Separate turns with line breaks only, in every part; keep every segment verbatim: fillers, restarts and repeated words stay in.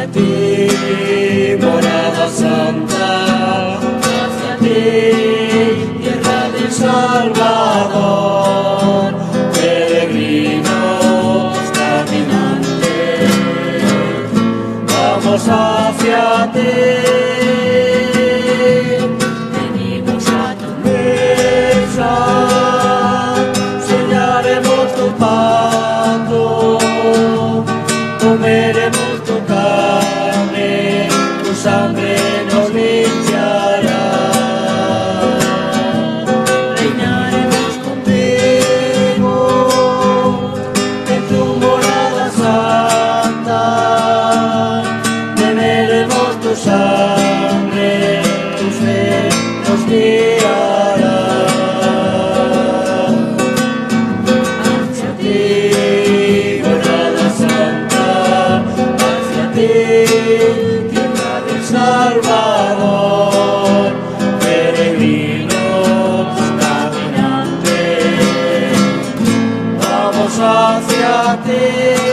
hacia ti, morada santa, hacia ti, tierra del Salvador, peregrinos caminantes, vamos hacia ti. Venimos a tu mesa, sellaremos tu pacto, comeremos tu carne, tu sangre nos limpiará. Reinaremos contigo en tu morada santa, beberemos tu sangre, tu fe nos guiará. Hacia ti, morada santa, hacia ti, tierra del Salvador, peregrinos caminantes, vamos hacia ti.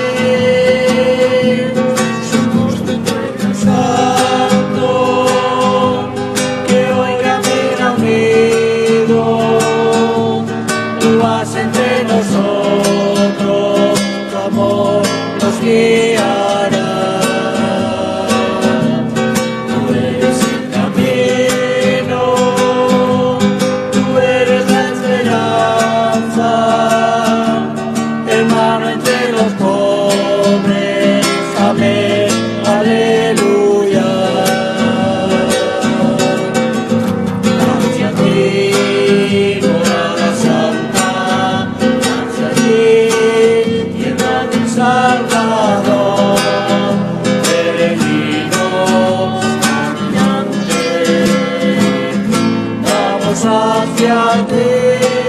Somos tu pueblo santo, que hoy camina unido, tú vas entre nosotros, tu amor nos guiará. Tú eres el camino, tú eres la esperanza, hermano entre los pobres, amén, aleluya. Hacia ti, morada santa, hacia ti, tierra del Salvador, peregrinos caminantes, vamos hacia ti.